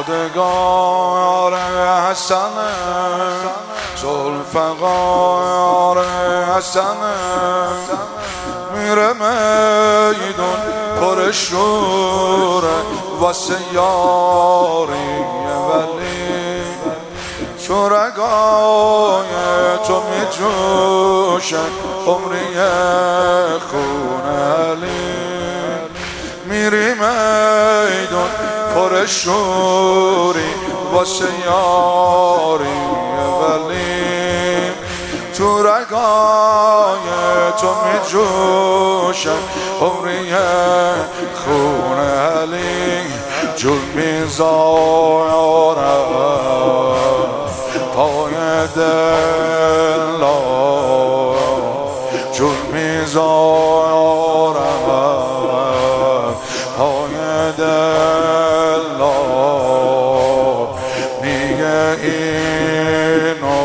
یادگار حسن ذوالفقار حسن میره میدون پر شوره واسه یاری ولی شرگای تو می جوشن عمری خون علی میری میدون پر شوری واسه یاری ولی تو رگای تو می جوشن عمری خون علی جون میذارم پای دل جون میذارم پای دل میگه اینو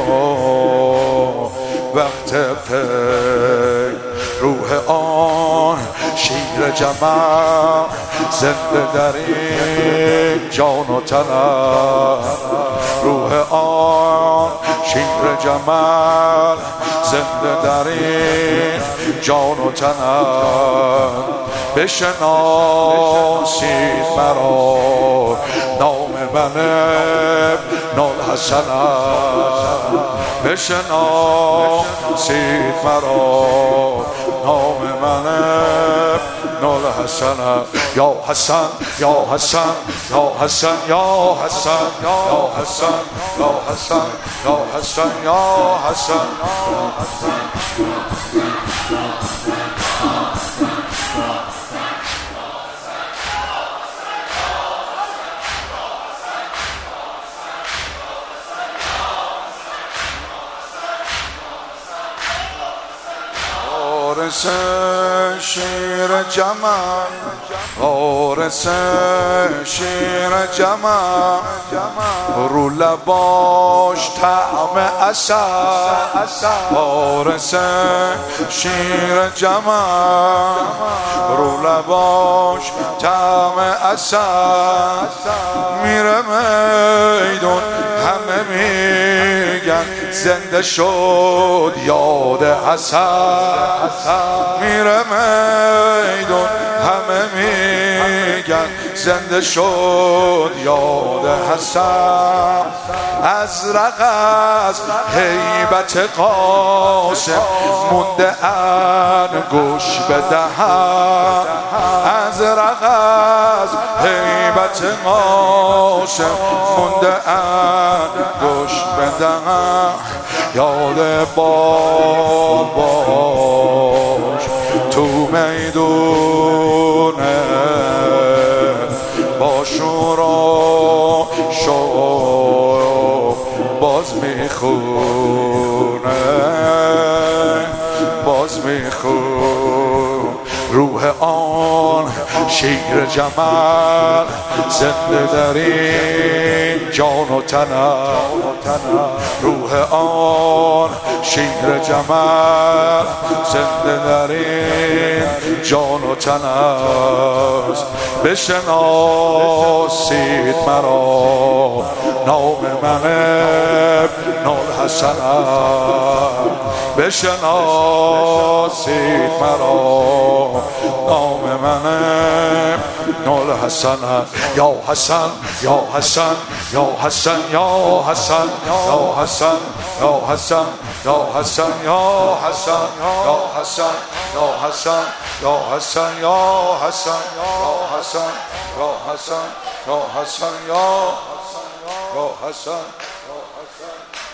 وقت پی روح آن شیر جمع زنده در این جان و تنم روح آن شیر جمع زنده در این جان و تنم بشناسید مرا نام من ابن الحسن بشناسید مرا نام من ابن الحسن یا حسن یا حسن یا حسن یا حسن یا حسن یا حسن یا حسن یا حسن وارث شیر جمع وارث شیر جمع رو لباش طعم عسل وارث شیر جمع رو لباش طعم عسل میره میدون همه میگن زنده شد یاد حسن میره میدون همه میگن زنده شد یاد حسن ازرق از هیبت قاسم مونده انگوش به دهن ازرق از هیبت قاسم مونده انگوش به دهن یاد باباش تو میدونه با شورا شو باز میخونه باز میخونه روح آن شیر جمل زنده در این جان و تنم روح آن شیر جمل زنده در این جان و تنم بشناسید مرا نام من ابن الحسن بشناسید مرا نام من ابن الحسن یا حسن یا حسن یا حسن یا حسن یا حسن یا حسن یا حسن یا حسن یا حسن یا حسن یا حسن یا حسن یا حسن یا حسن یا حسن یا حسن یا حسن